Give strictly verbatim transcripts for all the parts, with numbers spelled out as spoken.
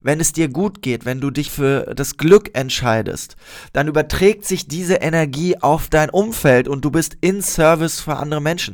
wenn es dir gut geht, wenn du dich für das Glück entscheidest, dann überträgt sich diese Energie auf dein Umfeld und du bist in Service für andere Menschen.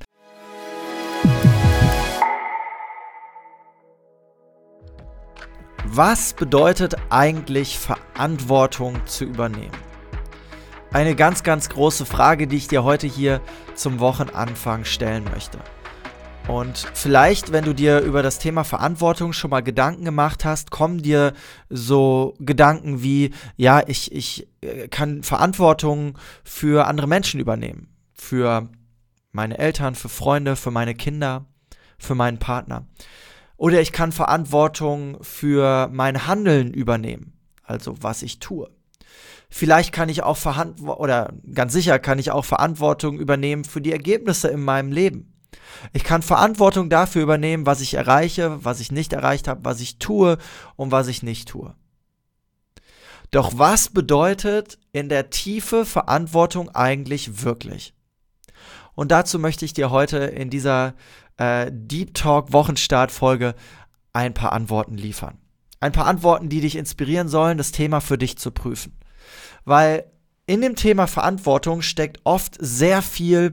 Was bedeutet eigentlich Verantwortung zu übernehmen? Eine ganz, ganz große Frage, die ich dir heute hier zum Wochenanfang stellen möchte. Und vielleicht, wenn du dir über das Thema Verantwortung schon mal Gedanken gemacht hast, kommen dir so Gedanken wie, ja, ich, ich kann Verantwortung für andere Menschen übernehmen. Für meine Eltern, für Freunde, für meine Kinder, für meinen Partner. Oder ich kann Verantwortung für mein Handeln übernehmen, also was ich tue. Vielleicht kann ich auch Verantwortung, oder ganz sicher kann ich auch Verantwortung übernehmen für die Ergebnisse in meinem Leben. Ich kann Verantwortung dafür übernehmen, was ich erreiche, was ich nicht erreicht habe, was ich tue und was ich nicht tue. Doch was bedeutet in der Tiefe Verantwortung eigentlich wirklich? Und dazu möchte ich dir heute in dieser äh, Deep Talk Wochenstart-Folge ein paar Antworten liefern. Ein paar Antworten, die dich inspirieren sollen, das Thema für dich zu prüfen. Weil in dem Thema Verantwortung steckt oft sehr viel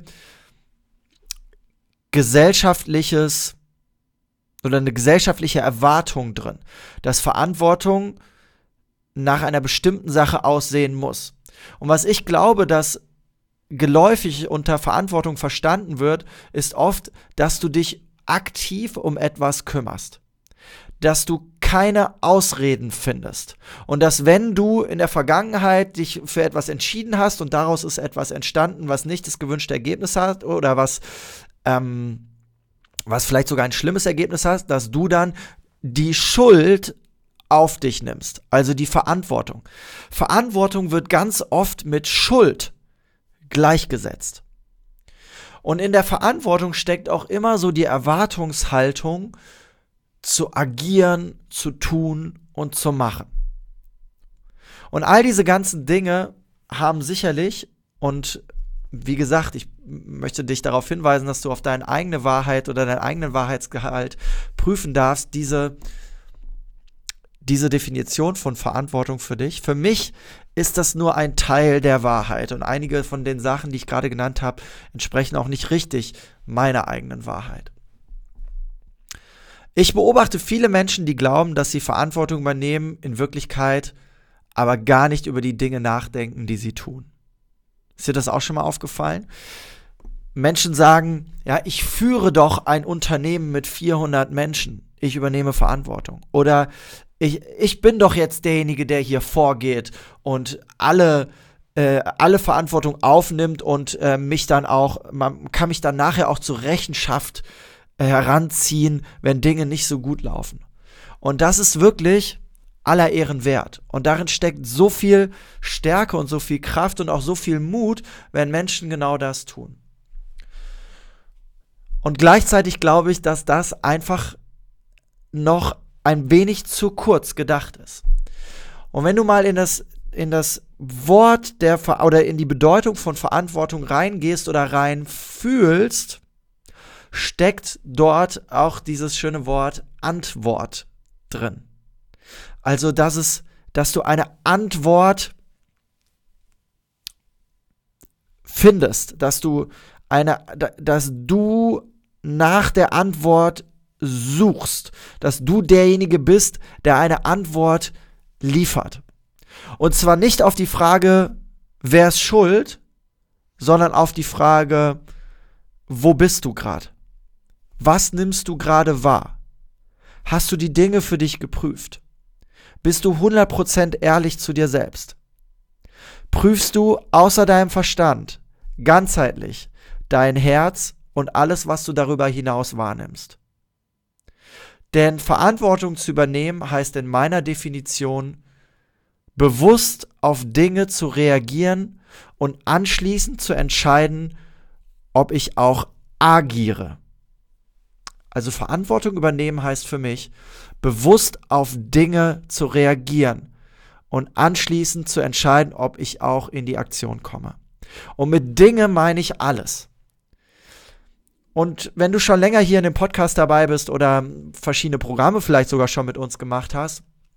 gesellschaftliches oder eine gesellschaftliche Erwartung drin, dass Verantwortung nach einer bestimmten Sache aussehen muss. Und was ich glaube, dass geläufig unter Verantwortung verstanden wird, ist oft, dass du dich aktiv um etwas kümmerst. Dass du keine Ausreden findest. Und dass, wenn du in der Vergangenheit dich für etwas entschieden hast und daraus ist etwas entstanden, was nicht das gewünschte Ergebnis hat oder was Ähm, was vielleicht sogar ein schlimmes Ergebnis hat, dass du dann die Schuld auf dich nimmst, also die Verantwortung. Verantwortung wird ganz oft mit Schuld gleichgesetzt. Und in der Verantwortung steckt auch immer so die Erwartungshaltung, zu agieren, zu tun und zu machen. Und all diese ganzen Dinge haben sicherlich, und wie gesagt, ich möchte dich darauf hinweisen, dass du auf deine eigene Wahrheit oder deinen eigenen Wahrheitsgehalt prüfen darfst, diese, diese Definition von Verantwortung für dich. Für mich ist das nur ein Teil der Wahrheit und einige von den Sachen, die ich gerade genannt habe, entsprechen auch nicht richtig meiner eigenen Wahrheit. Ich beobachte viele Menschen, die glauben, dass sie Verantwortung übernehmen, in Wirklichkeit aber gar nicht über die Dinge nachdenken, die sie tun. Ist dir das auch schon mal aufgefallen? Menschen sagen, ja, ich führe doch ein Unternehmen mit vierhundert Menschen. Ich übernehme Verantwortung. Oder ich, ich bin doch jetzt derjenige, der hier vorgeht und alle, äh, alle Verantwortung aufnimmt und äh, mich dann auch, man kann mich dann nachher auch zur Rechenschaft äh, heranziehen, wenn Dinge nicht so gut laufen. Und das ist wirklich aller Ehren wert. Und darin steckt so viel Stärke und so viel Kraft und auch so viel Mut, wenn Menschen genau das tun. Und gleichzeitig glaube ich, dass das einfach noch ein wenig zu kurz gedacht ist. Und wenn du mal in das, in das Wort der Ver- oder in die Bedeutung von Verantwortung reingehst oder reinfühlst, steckt dort auch dieses schöne Wort Antwort drin. Also, dass es, dass du eine Antwort findest, dass du eine, dass du nach der Antwort suchst, dass du derjenige bist, der eine Antwort liefert. Und zwar nicht auf die Frage, wer ist schuld, sondern auf die Frage, wo bist du gerade? Was nimmst du gerade wahr? Hast du die Dinge für dich geprüft? Bist du hundert Prozent ehrlich zu dir selbst? Prüfst du außer deinem Verstand ganzheitlich dein Herz und alles, was du darüber hinaus wahrnimmst? Denn Verantwortung zu übernehmen heißt in meiner Definition, bewusst auf Dinge zu reagieren und anschließend zu entscheiden, ob ich auch agiere. Also Verantwortung übernehmen heißt für mich, bewusst auf Dinge zu reagieren und anschließend zu entscheiden, ob ich auch in die Aktion komme. Und mit Dinge meine ich alles. Und wenn du schon länger hier in dem Podcast dabei bist oder verschiedene Programme vielleicht sogar schon mit uns gemacht hast,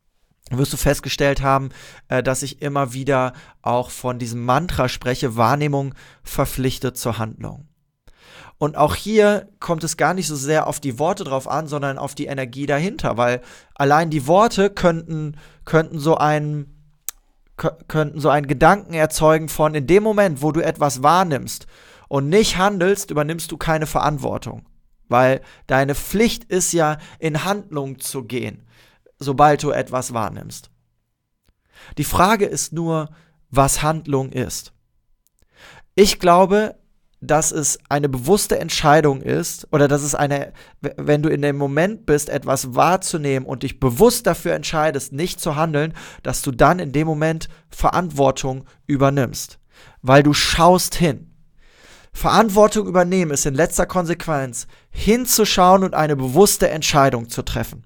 wirst du festgestellt haben, äh, dass ich immer wieder auch von diesem Mantra spreche: Wahrnehmung verpflichtet zur Handlung. Und auch hier kommt es gar nicht so sehr auf die Worte drauf an, sondern auf die Energie dahinter, weil allein die Worte könnten, könnten so einen, könnten so einen Gedanken erzeugen von: in dem Moment, wo du etwas wahrnimmst und nicht handelst, übernimmst du keine Verantwortung. Weil deine Pflicht ist ja, in Handlung zu gehen, sobald du etwas wahrnimmst. Die Frage ist nur, was Handlung ist. Ich glaube, dass es eine bewusste Entscheidung ist, oder dass es eine, wenn du in dem Moment bist, etwas wahrzunehmen und dich bewusst dafür entscheidest, nicht zu handeln, dass du dann in dem Moment Verantwortung übernimmst, weil du schaust hin. Verantwortung übernehmen ist in letzter Konsequenz hinzuschauen und eine bewusste Entscheidung zu treffen.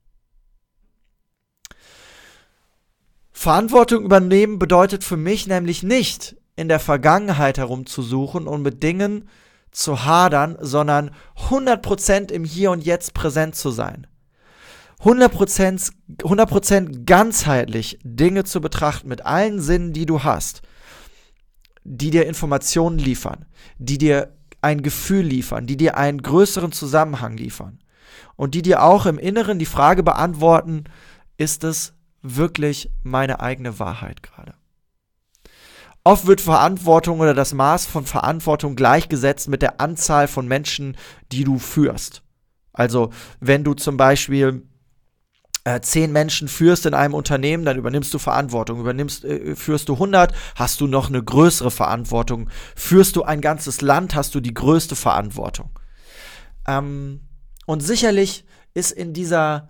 Verantwortung übernehmen bedeutet für mich nämlich nicht, in der Vergangenheit herumzusuchen und mit Dingen zu hadern, sondern hundert Prozent im Hier und Jetzt präsent zu sein. hundert Prozent, hundert Prozent ganzheitlich Dinge zu betrachten mit allen Sinnen, die du hast, die dir Informationen liefern, die dir ein Gefühl liefern, die dir einen größeren Zusammenhang liefern und die dir auch im Inneren die Frage beantworten: Ist es wirklich meine eigene Wahrheit gerade? Oft wird Verantwortung oder das Maß von Verantwortung gleichgesetzt mit der Anzahl von Menschen, die du führst. Also wenn du zum Beispiel äh, zehn Menschen führst in einem Unternehmen, dann übernimmst du Verantwortung. Übernimmst, äh, führst du hundert, hast du noch eine größere Verantwortung. Führst du ein ganzes Land, hast du die größte Verantwortung. Ähm, und sicherlich ist in dieser,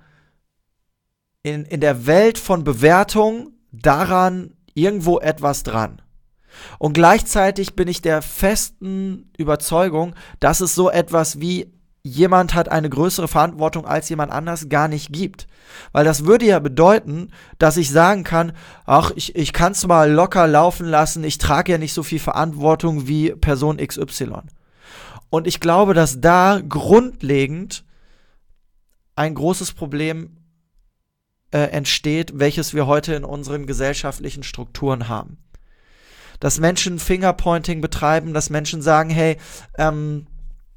in, in der Welt von Bewertung daran irgendwo etwas dran. Und gleichzeitig bin ich der festen Überzeugung, dass es so etwas wie jemand hat eine größere Verantwortung als jemand anders gar nicht gibt. Weil das würde ja bedeuten, dass ich sagen kann: Ach, ich, ich kann es mal locker laufen lassen, ich trage ja nicht so viel Verantwortung wie Person X Y. Und ich glaube, dass da grundlegend ein großes Problem äh, entsteht, welches wir heute in unseren gesellschaftlichen Strukturen haben. Dass Menschen Fingerpointing betreiben, dass Menschen sagen: Hey, ähm,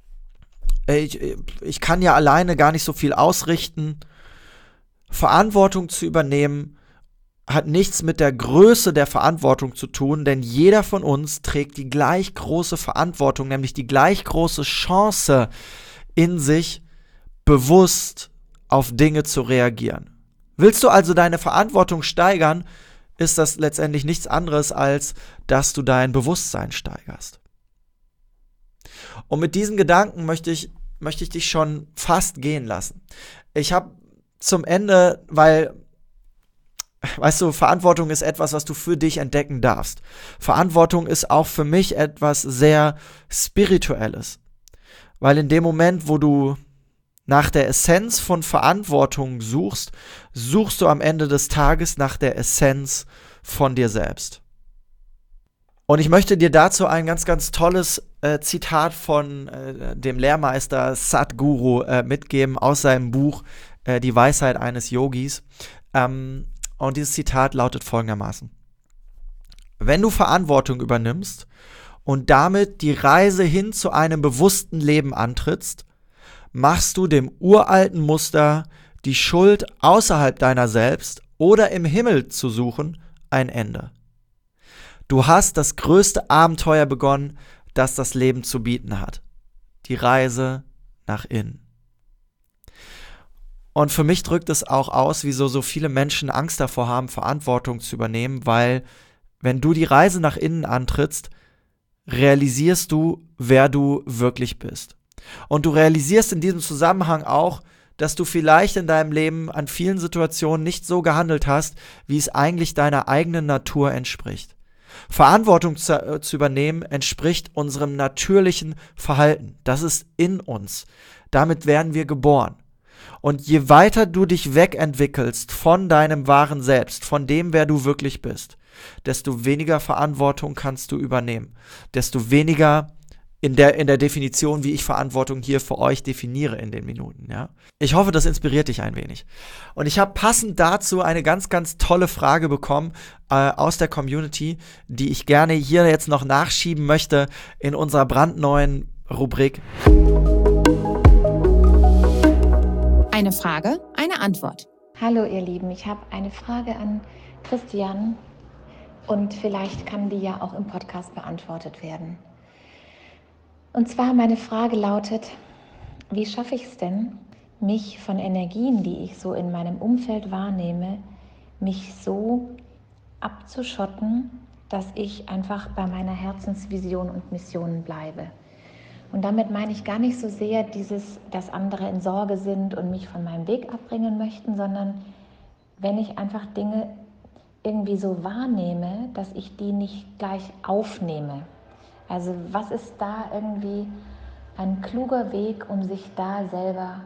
ich, ich kann ja alleine gar nicht so viel ausrichten. Verantwortung zu übernehmen hat nichts mit der Größe der Verantwortung zu tun, denn jeder von uns trägt die gleich große Verantwortung, nämlich die gleich große Chance in sich, bewusst auf Dinge zu reagieren. Willst du also deine Verantwortung steigern, ist das letztendlich nichts anderes, als dass du dein Bewusstsein steigerst. Und mit diesen Gedanken möchte ich, möchte ich dich schon fast gehen lassen. Ich habe zum Ende, weil, weißt du, Verantwortung ist etwas, was du für dich entdecken darfst. Verantwortung ist auch für mich etwas sehr Spirituelles. Weil in dem Moment, wo du nach der Essenz von Verantwortung suchst, suchst du am Ende des Tages nach der Essenz von dir selbst. Und ich möchte dir dazu ein ganz, ganz tolles äh, Zitat von äh, dem Lehrmeister Sadhguru äh, mitgeben aus seinem Buch äh, Die Weisheit eines Yogis. Ähm, und dieses Zitat lautet folgendermaßen: Wenn du Verantwortung übernimmst und damit die Reise hin zu einem bewussten Leben antrittst, machst du dem uralten Muster, die Schuld außerhalb deiner selbst oder im Himmel zu suchen, ein Ende. Du hast das größte Abenteuer begonnen, das das Leben zu bieten hat. Die Reise nach innen. Und für mich drückt es auch aus, wieso so viele Menschen Angst davor haben, Verantwortung zu übernehmen, weil wenn du die Reise nach innen antrittst, realisierst du, wer du wirklich bist. Und du realisierst in diesem Zusammenhang auch, dass du vielleicht in deinem Leben an vielen Situationen nicht so gehandelt hast, wie es eigentlich deiner eigenen Natur entspricht. Verantwortung zu, äh, zu übernehmen entspricht unserem natürlichen Verhalten. Das ist in uns. Damit werden wir geboren. Und je weiter du dich wegentwickelst von deinem wahren Selbst, von dem, wer du wirklich bist, desto weniger Verantwortung kannst du übernehmen. Desto weniger in der, in der Definition, wie ich Verantwortung hier für euch definiere in den Minuten, ja. Ich hoffe, das inspiriert dich ein wenig. Und ich habe passend dazu eine ganz, ganz tolle Frage bekommen äh, aus der Community, die ich gerne hier jetzt noch nachschieben möchte in unserer brandneuen Rubrik. Eine Frage, eine Antwort. Hallo ihr Lieben, ich habe eine Frage an Christian und vielleicht kann die ja auch im Podcast beantwortet werden. Und zwar meine Frage lautet, wie schaffe ich es denn, mich von Energien, die ich so in meinem Umfeld wahrnehme, mich so abzuschotten, dass ich einfach bei meiner Herzensvision und Mission bleibe. Und damit meine ich gar nicht so sehr dieses, dass andere in Sorge sind und mich von meinem Weg abbringen möchten, sondern wenn ich einfach Dinge irgendwie so wahrnehme, dass ich die nicht gleich aufnehme. Also was ist da irgendwie ein kluger Weg, um sich da selber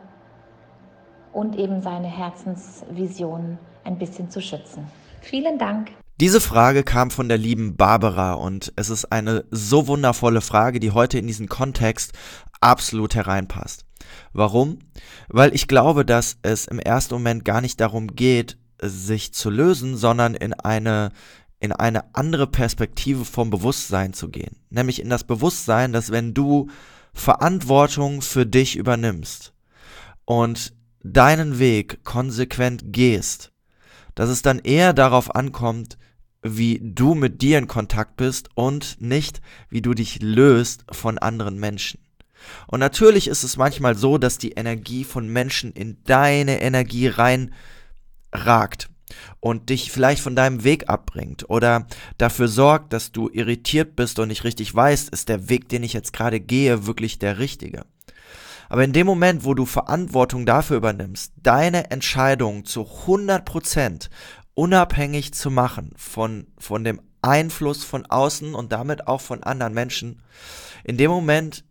und eben seine Herzensvision ein bisschen zu schützen? Vielen Dank. Diese Frage kam von der lieben Barbara und es ist eine so wundervolle Frage, die heute in diesen Kontext absolut hereinpasst. Warum? Weil ich glaube, dass es im ersten Moment gar nicht darum geht, sich zu lösen, sondern in eine, in eine andere Perspektive vom Bewusstsein zu gehen. Nämlich in das Bewusstsein, dass wenn du Verantwortung für dich übernimmst und deinen Weg konsequent gehst, dass es dann eher darauf ankommt, wie du mit dir in Kontakt bist und nicht, wie du dich löst von anderen Menschen. Und natürlich ist es manchmal so, dass die Energie von Menschen in deine Energie reinragt und dich vielleicht von deinem Weg abbringt oder dafür sorgt, dass du irritiert bist und nicht richtig weißt, ist der Weg, den ich jetzt gerade gehe, wirklich der richtige. Aber in dem Moment, wo du Verantwortung dafür übernimmst, deine Entscheidung zu hundert Prozent unabhängig zu machen von, von dem Einfluss von außen und damit auch von anderen Menschen, in dem Moment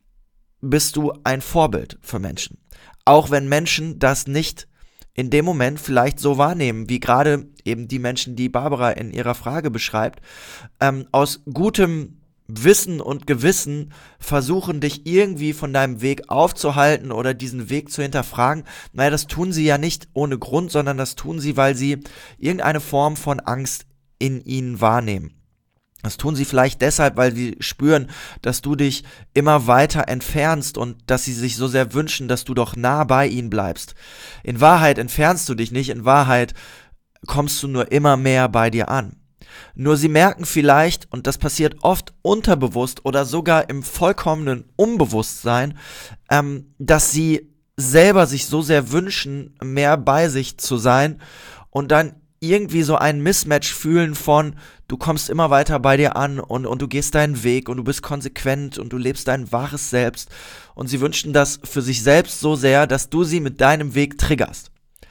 bist du ein Vorbild für Menschen. Auch wenn Menschen das nicht in dem Moment vielleicht so wahrnehmen, wie gerade eben die Menschen, die Barbara in ihrer Frage beschreibt, ähm, aus gutem Wissen und Gewissen versuchen, dich irgendwie von deinem Weg aufzuhalten oder diesen Weg zu hinterfragen. Naja, das tun sie ja nicht ohne Grund, sondern das tun sie, weil sie irgendeine Form von Angst in ihnen wahrnehmen. Das tun sie vielleicht deshalb, weil sie spüren, dass du dich immer weiter entfernst und dass sie sich so sehr wünschen, dass du doch nah bei ihnen bleibst. In Wahrheit entfernst du dich nicht, in Wahrheit kommst du nur immer mehr bei dir an. Nur sie merken vielleicht, und das passiert oft unterbewusst oder sogar im vollkommenen Unbewusstsein, ähm, dass sie selber sich so sehr wünschen, mehr bei sich zu sein und dann irgendwie so ein Mismatch fühlen von, du kommst immer weiter bei dir an und, und du gehst deinen Weg und du bist konsequent und du lebst dein wahres Selbst. Und sie wünschen das für sich selbst so sehr, dass du sie mit deinem Weg triggerst.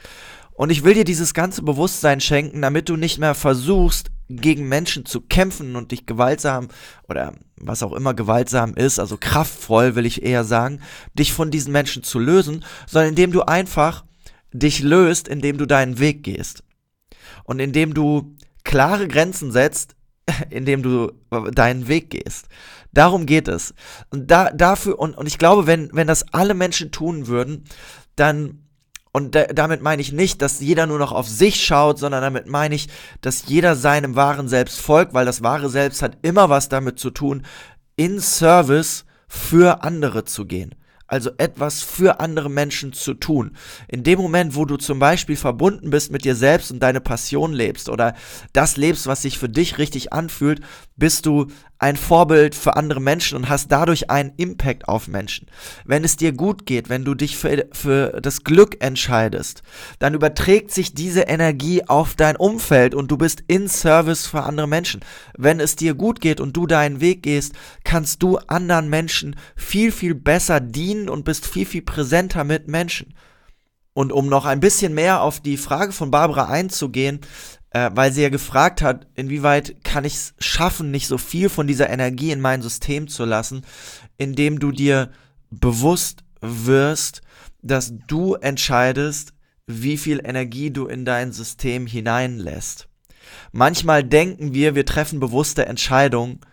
Und ich will dir dieses ganze Bewusstsein schenken, damit du nicht mehr versuchst, gegen Menschen zu kämpfen und dich gewaltsam oder was auch immer gewaltsam ist, also kraftvoll will ich eher sagen, dich von diesen Menschen zu lösen, sondern indem du einfach dich löst, indem du deinen Weg gehst. Und indem du klare Grenzen setzt, indem du deinen Weg gehst. Darum geht es. Und da, dafür, und, und ich glaube, wenn, wenn das alle Menschen tun würden, dann, und da, damit meine ich nicht, dass jeder nur noch auf sich schaut, sondern damit meine ich, dass jeder seinem wahren Selbst folgt, weil das wahre Selbst hat immer was damit zu tun, in Service für andere zu gehen. Also etwas für andere Menschen zu tun. In dem Moment, wo du zum Beispiel verbunden bist mit dir selbst und deine Passion lebst oder das lebst, was sich für dich richtig anfühlt, bist du ein Vorbild für andere Menschen und hast dadurch einen Impact auf Menschen. Wenn es dir gut geht, wenn du dich für, für das Glück entscheidest, dann überträgt sich diese Energie auf dein Umfeld und du bist in Service für andere Menschen. Wenn es dir gut geht und du deinen Weg gehst, kannst du anderen Menschen viel, viel besser dienen und bist viel, viel präsenter mit Menschen. Und um noch ein bisschen mehr auf die Frage von Barbara einzugehen, äh, weil sie ja gefragt hat, inwieweit kann ich es schaffen, nicht so viel von dieser Energie in mein System zu lassen, indem du dir bewusst wirst, dass du entscheidest, wie viel Energie du in dein System hineinlässt. Manchmal denken wir, wir treffen bewusste Entscheidungen,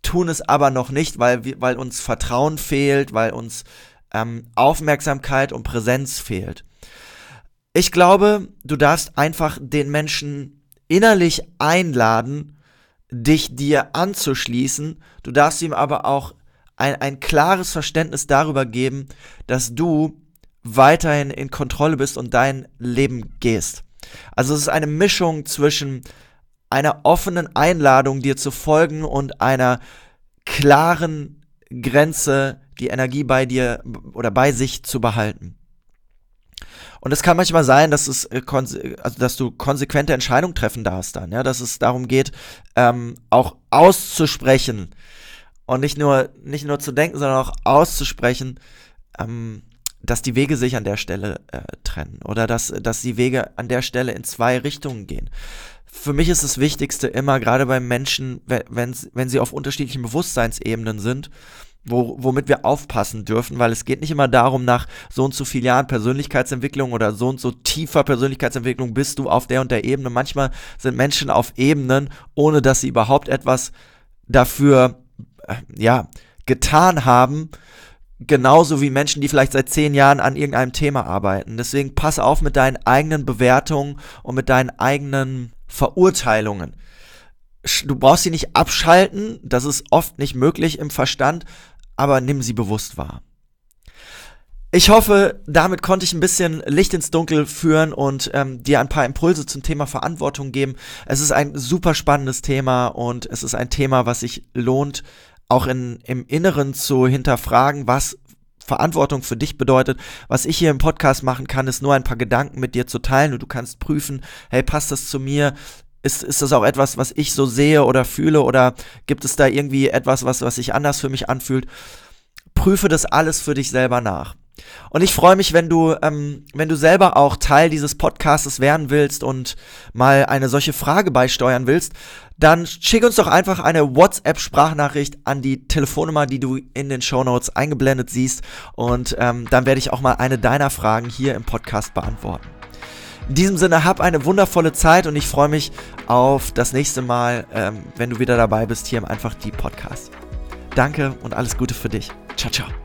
tun es aber noch nicht, weil, wir, weil uns Vertrauen fehlt, weil uns ähm, Aufmerksamkeit und Präsenz fehlt. Ich glaube, du darfst einfach den Menschen innerlich einladen, dich dir anzuschließen. Du darfst ihm aber auch ein, ein klares Verständnis darüber geben, dass du weiterhin in Kontrolle bist und dein Leben gehst. Also es ist eine Mischung zwischen einer offenen Einladung, dir zu folgen, und einer klaren Grenze, die Energie bei dir oder bei sich zu behalten. Und es kann manchmal sein, dass es äh, konse- also dass du konsequente Entscheidungen treffen darfst dann, ja, dass es darum geht, ähm, auch auszusprechen und nicht nur nicht nur zu denken, sondern auch auszusprechen, ähm, dass die Wege sich an der Stelle äh, trennen oder dass dass die Wege an der Stelle in zwei Richtungen gehen. Für mich ist das Wichtigste immer, gerade bei Menschen, wenn wenn sie auf unterschiedlichen Bewusstseinsebenen sind, Wo, womit wir aufpassen dürfen, weil es geht nicht immer darum, nach so und so vielen Jahren Persönlichkeitsentwicklung oder so und so tiefer Persönlichkeitsentwicklung bist du auf der und der Ebene. Manchmal sind Menschen auf Ebenen, ohne dass sie überhaupt etwas dafür, äh, ja, getan haben, genauso wie Menschen, die vielleicht seit zehn Jahren an irgendeinem Thema arbeiten. Deswegen pass auf mit deinen eigenen Bewertungen und mit deinen eigenen Verurteilungen. Du brauchst sie nicht abschalten, das ist oft nicht möglich im Verstand, aber nimm sie bewusst wahr. Ich hoffe, damit konnte ich ein bisschen Licht ins Dunkel führen und ähm, dir ein paar Impulse zum Thema Verantwortung geben. Es ist ein super spannendes Thema und es ist ein Thema, was sich lohnt, auch in, im Inneren zu hinterfragen, was Verantwortung für dich bedeutet. Was ich hier im Podcast machen kann, ist nur ein paar Gedanken mit dir zu teilen und du kannst prüfen, hey, passt das zu mir? Ist, ist das auch etwas, was ich so sehe oder fühle, oder gibt es da irgendwie etwas, was, was sich anders für mich anfühlt? Prüfe das alles für dich selber nach. Und ich freue mich, wenn du, ähm, wenn du selber auch Teil dieses Podcasts werden willst und mal eine solche Frage beisteuern willst, dann schick uns doch einfach eine WhatsApp-Sprachnachricht an die Telefonnummer, die du in den Shownotes eingeblendet siehst, und ähm, dann werde ich auch mal eine deiner Fragen hier im Podcast beantworten. In diesem Sinne, hab eine wundervolle Zeit und ich freue mich auf das nächste Mal, ähm, wenn du wieder dabei bist hier im Einfach Die Podcast. Danke und alles Gute für dich. Ciao, ciao.